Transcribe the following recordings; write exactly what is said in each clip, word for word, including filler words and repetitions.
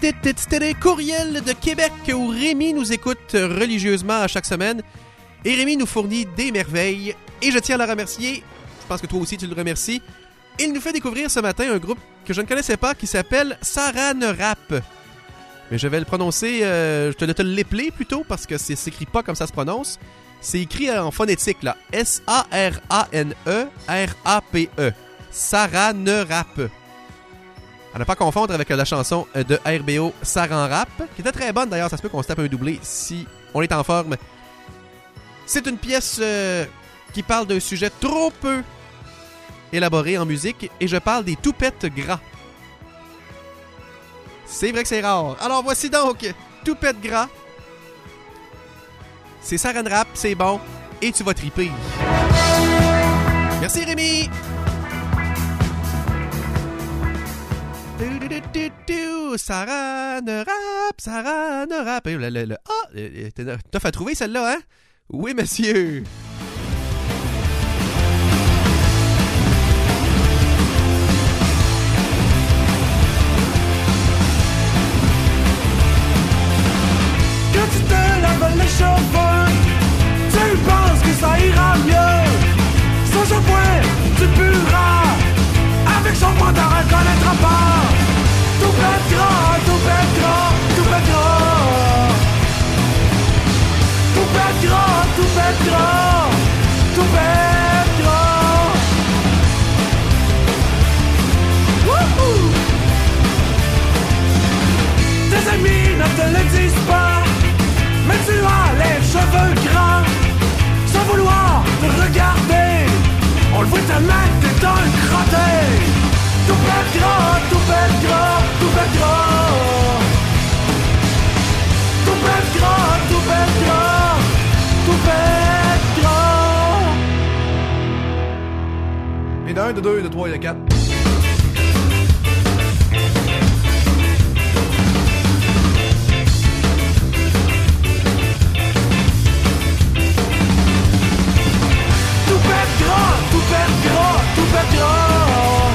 Courriel de Québec où Rémi nous écoute religieusement à chaque semaine. Et Rémi nous fournit des merveilles. Et je tiens à le remercier. Je pense que toi aussi tu le remercies. Il nous fait découvrir ce matin un groupe que je ne connaissais pas qui s'appelle Saran Wrap. Mais je vais le prononcer, euh, je te, te l'épeler plutôt parce que c'est s'écrit pas comme ça se prononce. C'est écrit en phonétique là. S A R A N E R A P E. Saran Wrap. À ne pas confondre avec la chanson de R B O Saran Wrap, qui était très bonne d'ailleurs, ça se peut qu'on se tape un doublé si on est en forme. C'est une pièce euh, qui parle d'un sujet trop peu élaboré en musique, et je parle des toupettes gras. C'est vrai que c'est rare. Alors voici donc Toupettes gras. C'est Saran Wrap, c'est bon, et tu vas triper. Merci Rémi! Saran Wrap, Saran Wrap. Le, le, le, ah, t'as fait trouver celle-là, hein? Oui, monsieur. Quand tu te laves les cheveux, tu penses que ça ira mieux. Sans shampoing, tu pueras. Avec shampoing, t'en reconnaîtras pas. Toupette gras, toupette gras, toupette gras. Toupette gras, toupette gras, toupette gras. Wouhou! Tes amis ne te le disent pas, mais tu as les cheveux gras. Sans vouloir te regarder, on le voit tellement que t'es un crotté. Toupette gras, toupette gras, toupette gras. Toupette gras, toupette gras, toupette gras. Et d'un, de deux, de trois et de quatre. Toupette gras, toupette gras, toupette gras.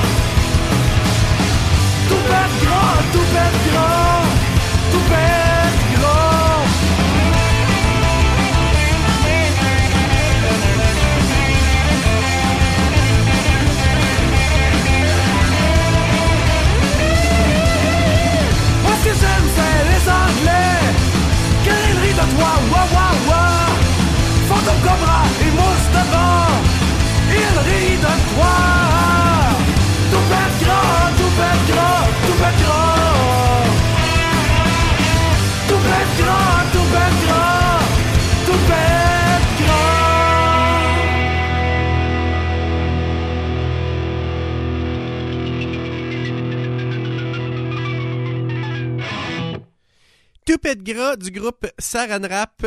Toupette gras, toupette gras, toupette gras. Moi ce que j'aime c'est les Anglais. Quand ils rient de toi, wah wah wah. Fantôme Cobra et Moustapha, ils rient de toi. Toupette gras, toupette gras, toupette gras. Toupette gras, toupette gras, toupette gras. Toupette gras du groupe Saran Wrap.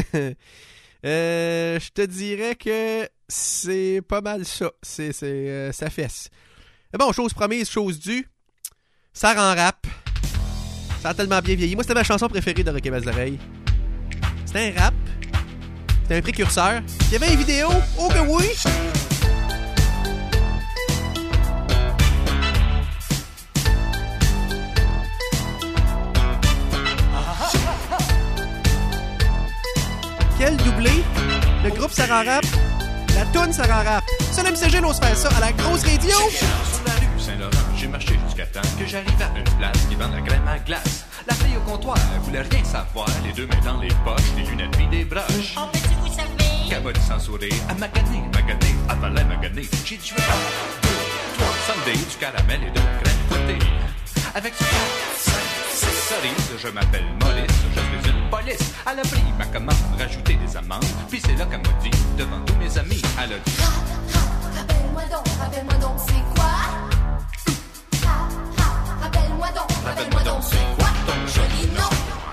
euh, je te dirais que c'est pas mal ça. C'est, c'est, euh, ça fesse. Bon, chose promise, chose due. Saran Wrap. Ça a tellement bien vieilli. Moi, c'était ma chanson préférée de Rock et Belles Oreilles. C'était un rap. C'était un précurseur. Il y avait une vidéo. Oh que oui! Quel doublé? Le groupe Saran Wrap. La toune Saran Wrap. Ça, l'M C G n'ose faire ça à la grosse radio. Sur la rue Saint-Laurent, j'ai marché jusqu'à temps que j'arrive à une place qui vend la crème à glace. La fille au comptoir voulait rien savoir, les deux mains dans les poches, les lunettes puis des broches. En petit vous savez. Cabot sans sourire, à maganer, maganer, avant la maganer. J'ai tué un, deux, trois, Sunday, du caramel et de la crème fouettée. Avec ce quatre, cinq, six cerises, je m'appelle Maurice, je suis une police. Elle a pris ma commande, rajouté des amandes, puis c'est là qu'elle m'a dit, devant tous mes amis, elle a dit. Rappelle-moi donc, rappelle-moi donc c'est quoi? Ha, ha, rappelle-moi donc, rappelle-moi donc c'est quoi ton joli nom?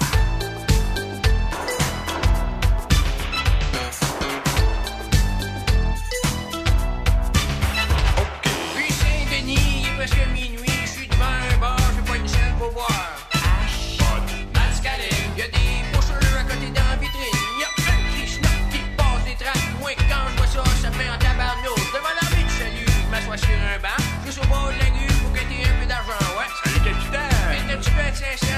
Ok. Puis Saint-Denis, il est presque minuit, je suis devant un bar, j'ai pas une scène pour boire. Mascalin, y'a des boucheurs à côté dans la vitrine, y'a un qui schnock qui passe des traces, moi quand je vois ça, ça fait un tabarnouche. Devant l'armée du salut, je m'assois sur un banc, juste au bord de la rue pour que t'aies un peu d'argent, ouais. Salut capitaine! Maintenant tu peux être sincère.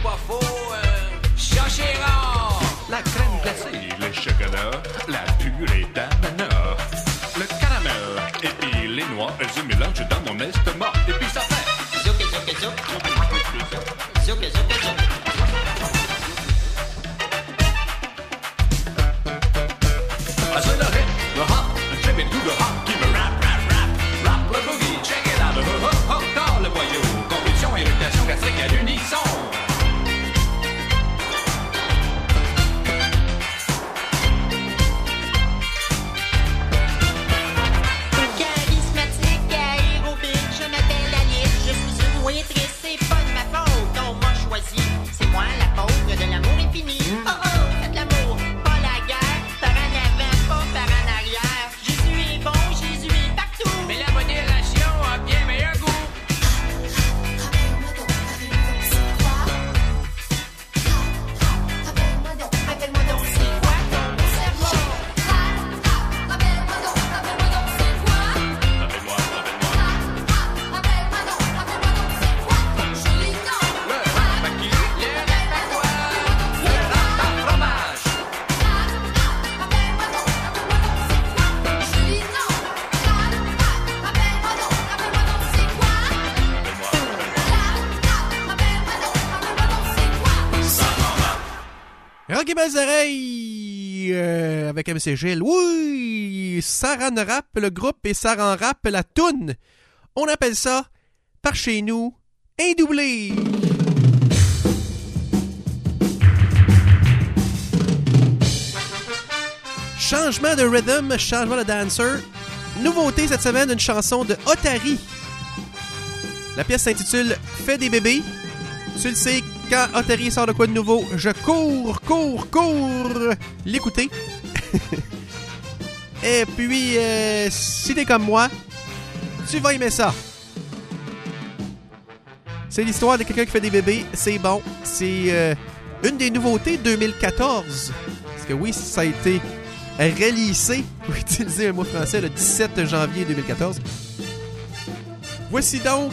pas faux, euh, ça c'est rare. La crème glacée, le chocolat, la purée d'ananas, le caramel, et puis les noix, elles se mélangent dans mon estomac, et puis ça fait Zouk, zouk, zouk. Zouk, zouk, zouk. I said the hip, the hop, the trip into the hop, keep it rap, rap, rap, rap le boogie, check it out, hop, hop, hop, dans le voyou, convulsion, irritation gastrique à l'unisson. Charismatique, aérobique, je m'appelle Alice, je suis une waitress, c'est pas de ma faute, on m'a choisi, c'est moi la pauvre de l'amour infini. Oh oh, faites l'amour, pas la guerre, par en avant, pas par en arrière. Jésus est bon, Jésus est partout. Mais la modération a bien meilleur goût. Rappelle-moi donc, rappelle-moi donc, c'est quoi ton cerveau? Rappelle-moi donc, rappelle-moi donc, c'est quoi? Rappelle-moi, rappelle-moi, Rappelle-moi donc, rappelle-moi donc, c'est quoi ton joli nom? Le rap à qui? Le rap à quoi? Le rap à fromage. Rappelle-moi donc, rappelle-moi donc, c'est quoi ton joli nom? Rappelle-moi donc, rappelle-moi donc, c'est quoi? rappelle-moi, rappelle-moi. Rappelle-moi donc, rappelle-moi donc, c'est quoi? Rocky Belles Oreilles euh, avec M C Gilles. Oui! Saran Rap, le groupe, et Saran Rap, la toune. On appelle ça, par chez nous, un doublé. Changement de rhythm, changement de dancer. Nouveauté cette semaine, une chanson de Otari. La pièce s'intitule Fais des bébés. Tu le sais, quand Otari sort de quoi de nouveau, je cours, cours, cours l'écouter. Et puis, euh, si t'es comme moi, tu vas aimer ça. C'est l'histoire de quelqu'un qui fait des bébés. C'est bon. C'est euh, une des nouveautés deux mille quatorze. Parce que oui, ça a été relissé, pour utiliser un mot français, le dix-sept janvier deux mille quatorze. Voici donc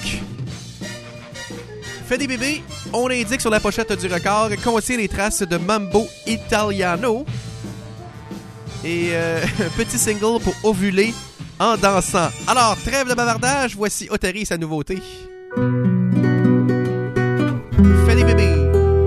Fait des bébés. On indique sur la pochette du record, contient les traces de Mambo Italiano. Et euh, un petit single pour ovuler en dansant. Alors, trêve de bavardage, voici Otari et sa nouveauté. Fait des bébés.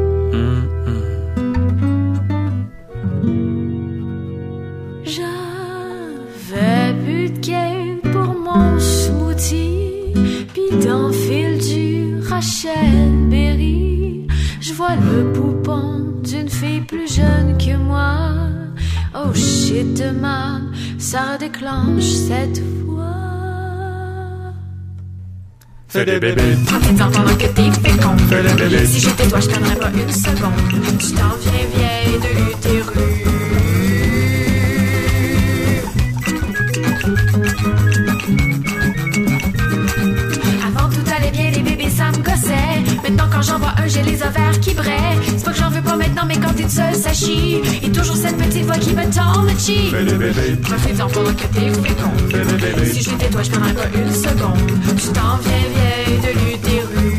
J'avais plus de cake pour mon smoothie, pis dans le fil du Rachel Berry, je vois le poupon d'une fille plus jeune que moi. Oh shit, man, ça déclenche cette fois. Fais des bébés, Profite-en pendant que t'es fécond. fais des bébés, Si j'étais toi, je t'aimerais pas une seconde. Tu t'en viens vieille de l'utérus. Avant tout allait bien, les bébés ça me gossait. Maintenant quand j'en vois un, j'ai les ovaires qui braient. C'est pas que j'en veux pas maintenant, mais quand t'es seul, ça chie. Et toujours cette petite voix qui me tord le chi. fais des bébés, Profite-en pendant que t'es fécond. fais des bébés, Si j'étais toi, je prendrais pas une seconde. Tu t'en viens vieille de l'utérus.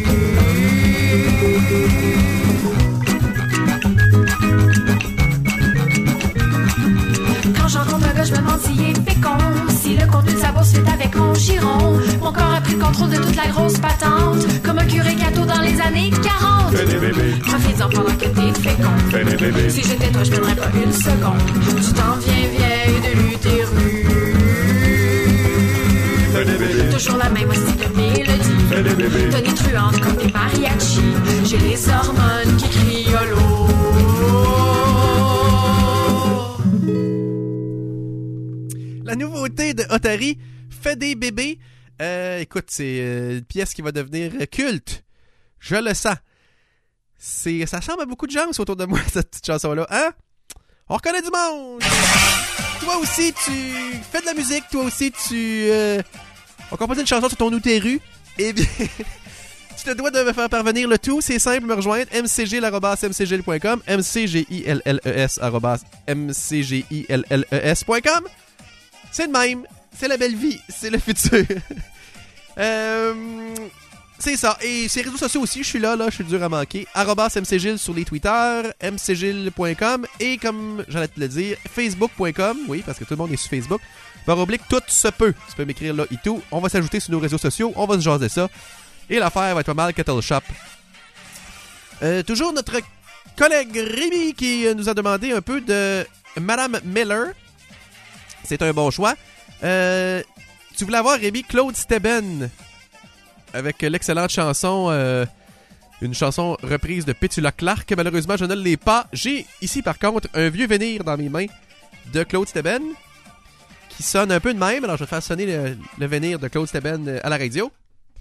Quand j'en rencontre un gars, je me demande s'il est fécond. Si le contenu de sa bourse fait avec mon giron. Mon corps a pris le contrôle de toute la grosse patente. Comme un curé gâteau dans les années quarante. fais des bébés, Profite-en pendant que t'es fécond. fais des bébés, Si j'étais toi, je prendrais pas une seconde. Tu t'en viens vieille de l'utérus. fais des bébés, Toujours la même aussi de mélodie. fais des bébés, Tonitruante comme des mariachis. J'ai les hormones qui crient yolo. La nouveauté de Otari, Fait des bébés. Euh, écoute, c'est euh, une pièce qui va devenir culte. Je le sens. C'est, ça ressemble à beaucoup de gens autour de moi, cette petite chanson-là. Hein? On reconnaît du monde! Toi aussi, tu fais de la musique. Toi aussi, tu... Euh, on compose une chanson sur ton utérus. Eh bien... Tu te dois de me faire parvenir le tout. C'est simple, me rejoindre. m c g i l arobase m c g i l point com m c g i l l e s arobase m c g i l l e s point com. C'est le même. C'est la belle vie. C'est le futur. euh, C'est ça. Et ces réseaux sociaux aussi, je suis là, là, je suis dur à manquer. arobase mcgilles sur les Twitter, m c gilles point com et comme j'allais te le dire, facebook point com. Oui, parce que tout le monde est sur Facebook. Barre oblique, tout se peut. Tu peux m'écrire là et tout. On va s'ajouter sur nos réseaux sociaux. On va se jaser ça. Et l'affaire va être pas mal Kettle Shop. Euh, toujours notre collègue Rémi qui nous a demandé un peu de Madame Miller. C'est un bon choix. Euh, tu voulais avoir, Rémi, Claude Steben avec l'excellente chanson, euh, une chanson reprise de Petula Clark. Malheureusement, je ne l'ai pas. J'ai ici, par contre, un vieux venir dans mes mains de Claude Steben qui sonne un peu de même. Alors, je vais faire sonner le, le venir de Claude Steben à la radio.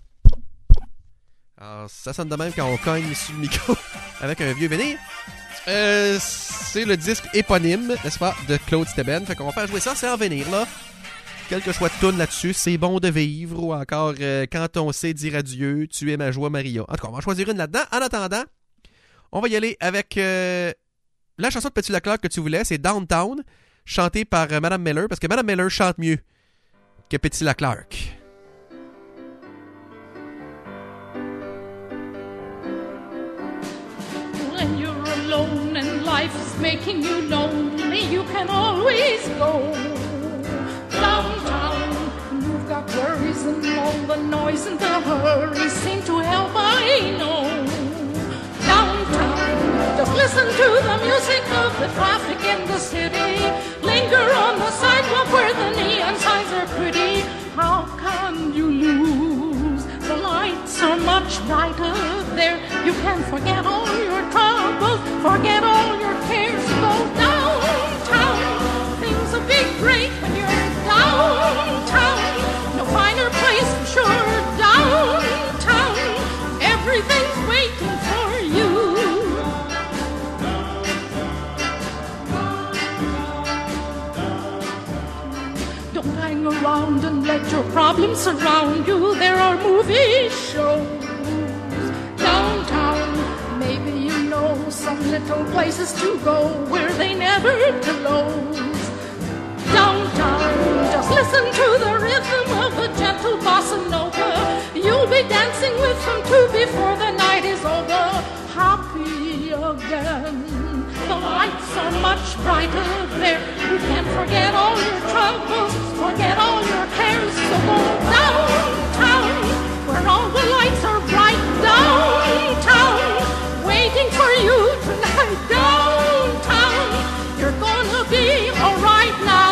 Alors, ça sonne de même quand on cogne sur le micro avec un vieux venir. Euh, c'est le disque éponyme, n'est-ce pas, de Claude Steben. Fait qu'on va faire jouer ça, c'est en venir, là. Quelques choix de tunes là-dessus. C'est bon de vivre ou encore euh, Quand on sait dire adieu, tu es ma joie, Maria. En tout cas, on va en choisir une là-dedans. En attendant, on va y aller avec euh, la chanson de Petula Clark que tu voulais. C'est Downtown, chantée par euh, Madame Miller, parce que Madame Miller chante mieux que Petula Clark. When you're alone and life is making you lonely, you can always go downtown. You've got worries and all the noise and the hurry seem to help, I know. Downtown, just listen to the music of the traffic in the city. Linger on the sidewalk where the neon signs are pretty. How can you lose? The lights are much brighter there. You can forget all your troubles, forget all your cares. Go downtown. Things will be great when you're downtown. No finer place for sure. Downtown. Everything's waiting for you. Don't hang around and let your problems surround you. There are movie shows downtown. Maybe you know some little places to go where they never close. Downtown, just listen to the rhythm of a gentle bossa nova. You'll be dancing with them too before the night is over. Happy again. The lights are much brighter there. You can forget all your troubles, forget all your cares. So go downtown, where all the lights are bright. Downtown, waiting for you tonight. Downtown, you're gonna be alright now.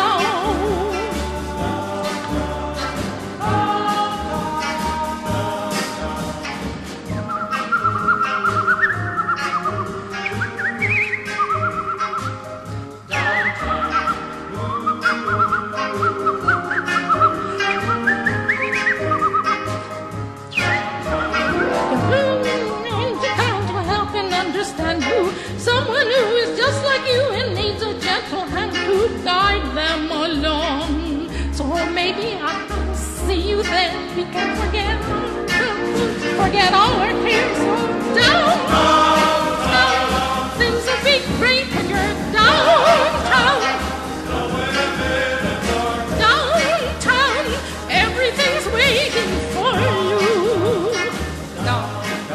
Someone who is just like you and needs a gentle hand to guide them along. So maybe I'll see you then. We can forget, forget all our cares. So down, down, things will be great when you're downtown. Downtown, everything's waiting for you. Down.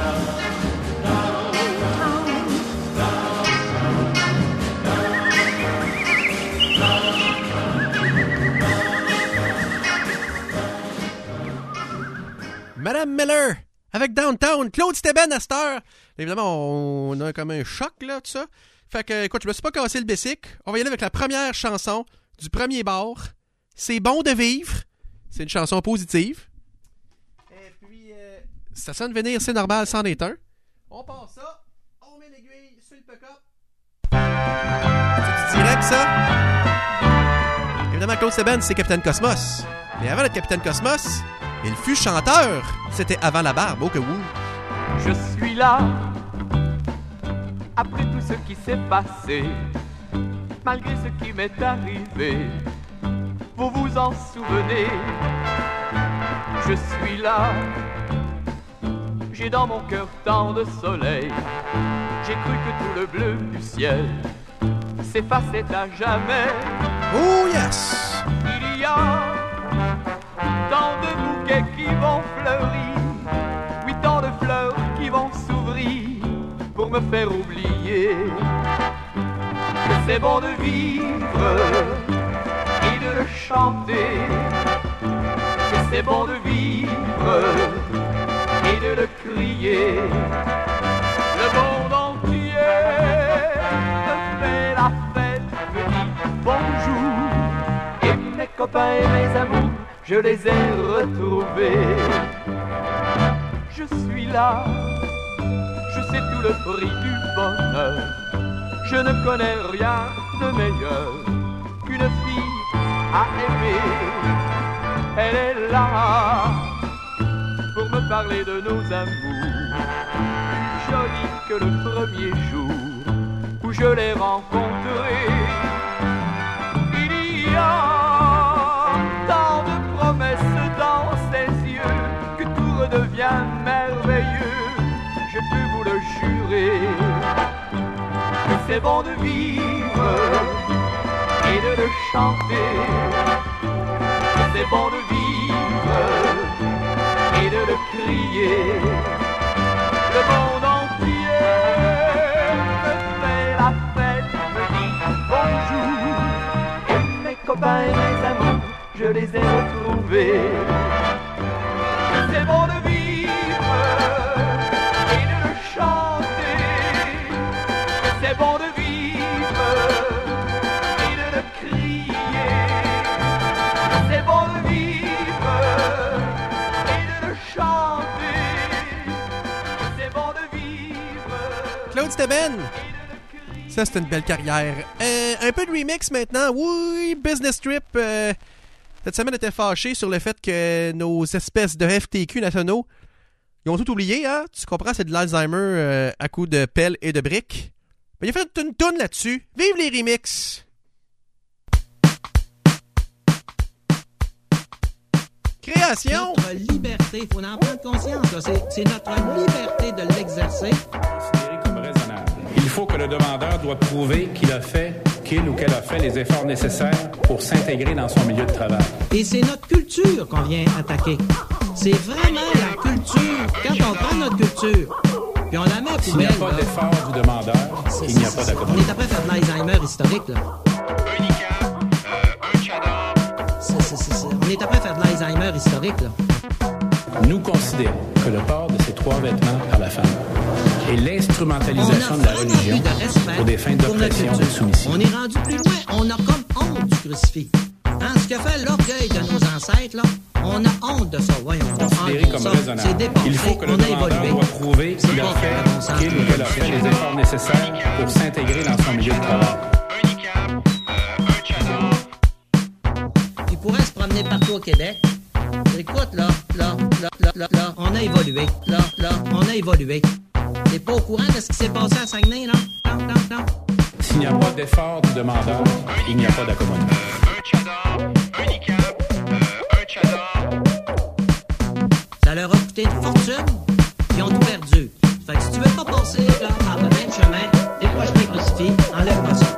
Madame Miller, avec Downtown, Claude Steben à cette heure. Évidemment, on a comme un choc, là, tout ça. Fait que, écoute, je me suis pas cassé le bessic. On va y aller avec la première chanson du premier bar. C'est bon de vivre. C'est une chanson positive. Et puis, euh, ça sonne venir, c'est normal, c'en est un. On passe ça, on met l'aiguille sur le pick-up. C'est direct, ça. Évidemment, Claude Steben, c'est Capitaine Cosmos. Mais avant d'être Capitaine Cosmos, il fut chanteur. C'était avant la barbe, au que vous. Je suis là, après tout ce qui s'est passé, malgré ce qui m'est arrivé, vous vous en souvenez. Je suis là, j'ai dans mon cœur tant de soleil, j'ai cru que tout le bleu du ciel s'effaçait à jamais. Oh yes! Il y a tant de bouquets qui vont fleurir, oui, tant pour me faire oublier que c'est bon de vivre et de le chanter, que c'est bon de vivre et de le crier. Le monde entier me fait la fête, me dit bonjour, et mes copains et mes amours, je les ai retrouvés. Je suis là, je sais tout le prix du bonheur, je ne connais rien de meilleur qu'une fille à aimer. Elle est là pour me parler de nos amours, plus jolie que le premier jour où je l'ai rencontrée. Il y a tant de promesses dans ses yeux que tout redevient merveilleux. Je peux vous le jurer que c'est bon de vivre et de le chanter, que c'est bon de vivre et de le crier. Le monde entier me fait la fête, me dit bonjour, et mes copains et mes amours, je les ai retrouvés. C'est bon de vivre et de le chanter, c'est bon de vivre et de le crier, c'est bon de vivre et de le chanter, c'est bon de vivre. Claude Steben, ça c'est une belle carrière. Euh, un peu de remix maintenant. Oui, Business Trip. Euh, cette semaine était fâché sur le fait que nos espèces de F T Q nationaux, ils ont tout oublié, hein? Tu comprends, c'est de l'Alzheimer euh, à coups de pelle et de briques. Mais il a fait une toune là-dessus. Vive les remixes! Création! Notre liberté, il faut en prendre conscience. Là. C'est, c'est notre liberté de l'exercer. Considéré comme raisonnable. Il faut que le demandeur doit prouver qu'il a fait, qu'il ou qu'elle a fait les efforts nécessaires pour s'intégrer dans son milieu de travail. Et c'est notre culture qu'on vient attaquer. C'est vraiment la culture. Quand on prend notre culture, puis on la met à poubelle... S'il n'y a pas là, d'effort du demandeur, c'est, il n'y a c'est, pas d'accommodement. On est après faire de l'Alzheimer historique, là. Un I C A M, euh, un Chador. C'est, c'est, c'est, c'est. On est après faire de l'Alzheimer historique, là. Nous considérons que le port de ces trois vêtements par la femme et l'instrumentalisation de la religion de pour des fins d'oppression et de soumission. On est rendu plus loin. On a comme honte du crucifix. Hein, ce que fait l'orgueil de nos ancêtres, là, on a honte de ça. Voyons. Considéré comme raisonnable. C'est dépassé. Il faut que le on a demandeur évolué. doit prouver qu'il a fait, qu'il ou qu'elle a fait les efforts nécessaires pour s'intégrer dans son milieu de travail. Un I C A M, euh, un Chador. Il pourrait se promener partout au Québec. Écoute, là, là, là, là, là, là, on a évolué. Là, là, on a évolué. T'es pas au courant de ce qui s'est passé à Saguenay, là? Non, non, non. S'il n'y a pas d'effort du demandeur, il n'y a pas d'accommodement. Un Chador, un I C A M, euh, un Chador. Ça leur a coûté une fortune, ils ont tout perdu. Fait que si tu veux pas passer, là, par le même chemin, décroche tes crucifix, enlève-moi ça.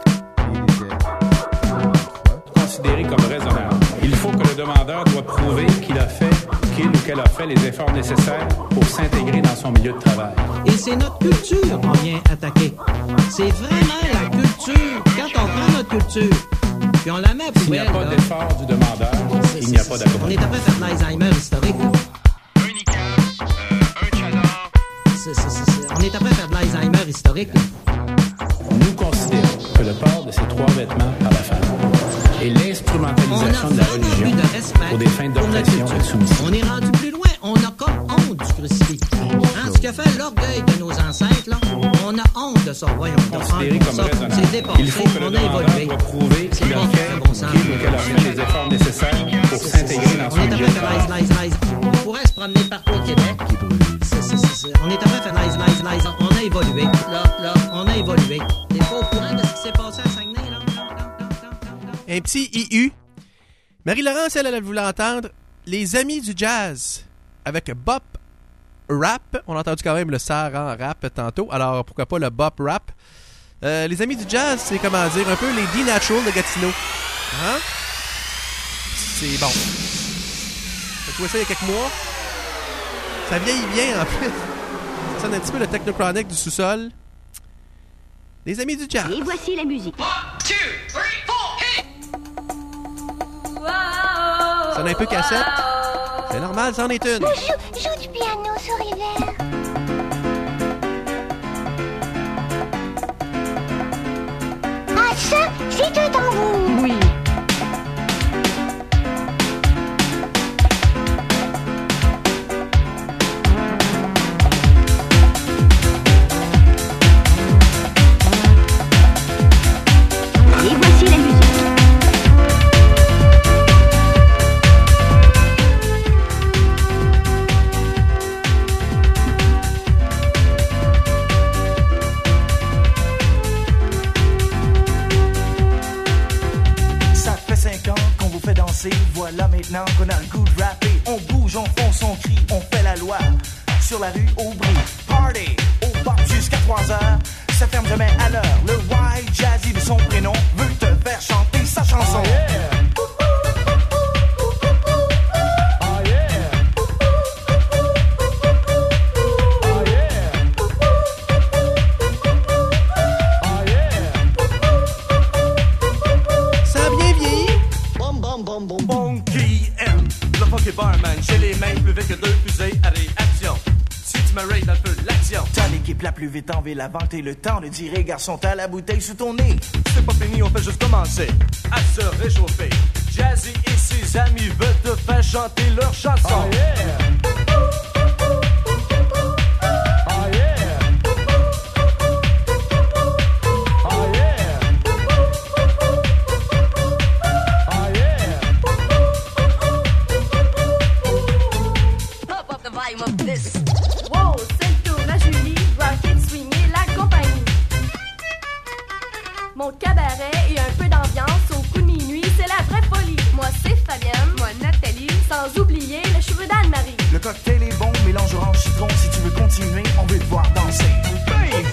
Considéré comme raisonnable. Il faut que le demandeur doit prouver qu'il a fait, qu'il ou qu'elle a fait les efforts nécessaires pour s'intégrer dans son milieu de travail. Et c'est notre culture qu'on vient attaquer. C'est vraiment la culture. Quand on prend notre culture, puis on la met à poubelle... S'il n'y a pas là, d'effort du demandeur, c'est, il n'y a c'est, pas c'est, d'accommodement. On est après faire de l'Alzheimer historique. Là. Un I C A M, euh, un Chador. C'est, c'est, c'est, c'est. On est après faire de l'Alzheimer historique. Là. Nous considérons que le port de ces trois vêtements par la femme et l'instrumentalisation de la religion de pour des fins d'oppression et de soumission. On est rendu plus loin. On a comme honte du crucifix. Hein, ce que fait l'orgueil de nos ancêtres, là, on a honte de ça. Voyons. Considéré comme ça, raisonnable. c'est dépassé. Il faut que le on a demandeur évolué. doit prouver C'est qu'il a bon, fait, c'est bon sens. qu'il ou qu'elle a fait les efforts nécessaires pour s'intégrer dans On son est milieu après de faire travail. l'Aïs, l'Aïs, l'Aïs. On pourrait se promener partout au Québec. C'est, c'est, c'est, c'est. On est après faire l'Aïs, l'Aïs, l'Aïs. On a évolué. Là, là, on a évolué. T'es pas au courant de ce qui s'est passé à Saguenay, là? Un petit I U. Marie-Laurence, elle, elle voulait entendre Les Amis du Jazz avec Bop Rap. On a entendu quand même le Saran Rap tantôt, alors pourquoi pas le Bop Rap. Euh, les Amis du Jazz, c'est comment dire, un peu les D-Natural de Gatineau. Hein? C'est bon. J'ai trouvé ça il y a quelques mois. Ça vieillit bien en plus. Ça sonne un petit peu le Technochronic du sous-sol. Les amis du jazz. Et voici la musique. Ça sonne un peu cassette. C'est normal, ça en est une. Joue, joue du piano sur River. Ah, ça, c'est un tambour. Oui. Et voici la musique. Voilà maintenant qu'on a le goût de rapper. On bouge, on fonce, on crie, on fait la loi. Sur la rue, au bris, party, au bar jusqu'à trois heures. Ça ferme jamais à l'heure. Le Wild Jazzy de son prénom veut te faire chanter sa chanson. Oh yeah. Barman, j'ai les mains plus vite que deux fusées à réaction. Si tu me raid dans le feu de l'action, t'as l'équipe la plus vite en ville à vanter le temps de tirer, garçon, t'as la bouteille sous ton nez. C'est pas fini, on fait juste commencer à se réchauffer. Jazzy et ses amis veulent te faire chanter leur chanson. Oh yeah. Wow, c'est le tour à Julie, Rocket, Swing et la compagnie. Mon cabaret et un peu d'ambiance au coup de minuit, c'est la vraie folie. Moi c'est Fabienne, moi Nathalie, sans oublier le cheveu d'Anne-Marie. Le cocktail est bon, mélange orange citron. Si tu veux continuer, on veut te voir danser. Bave!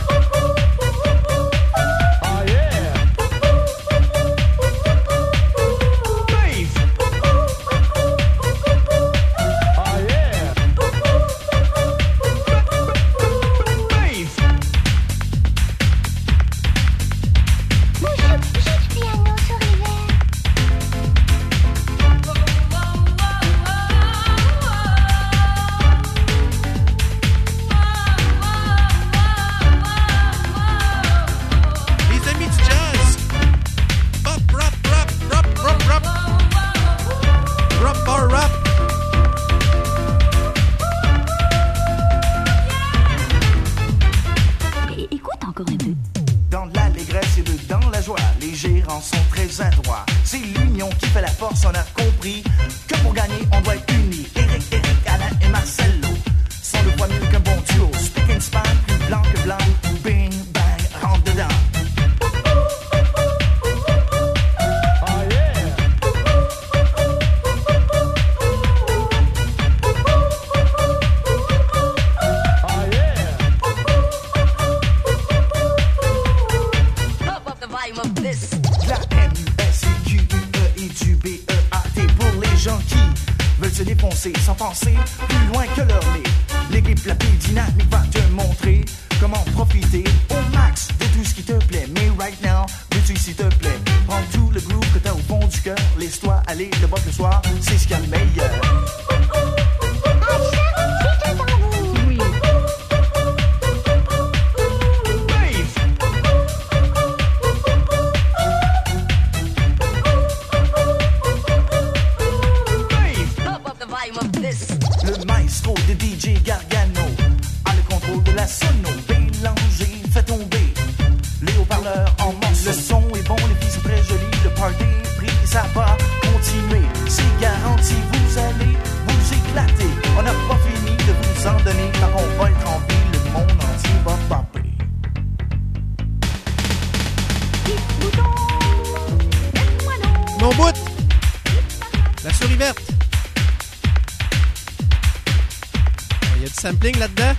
Sampling là-dedans.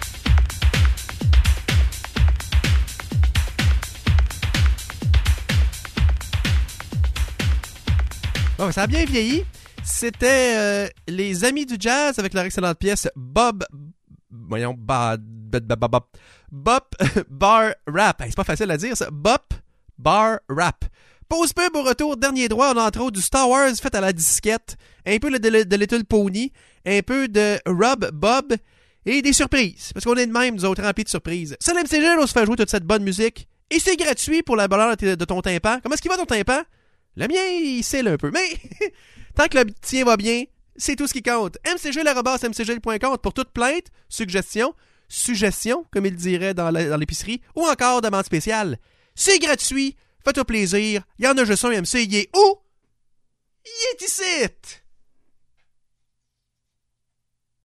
Bon, ça a bien vieilli. C'était euh, les Amis du Jazz avec leur excellente pièce Bob... Voyons, Bad... bop, bop bar rap. Hey, c'est pas facile à dire ça. Bop bar rap. Pause pub au retour, dernier droit, on a entre autres du Star Wars fait à la disquette, un peu de, de, de Little Pony, un peu de Rob Bob et des surprises. Parce qu'on est de même, nous autres, remplis de surprises. C'est l'M C G, on se fait jouer toute cette bonne musique. Et c'est gratuit pour la bonheur de ton tympan. Comment est-ce qu'il va ton tympan? Le mien, il cille un peu. Mais tant que le tien va bien, c'est tout ce qui compte. M C G arobase m c g point com pour toute plainte, suggestion, suggestion, comme il dirait dans, la, dans l'épicerie, ou encore demande spéciale. C'est gratuit. Fais-toi plaisir. Il y en a juste un M C. Il est où? Il est ici!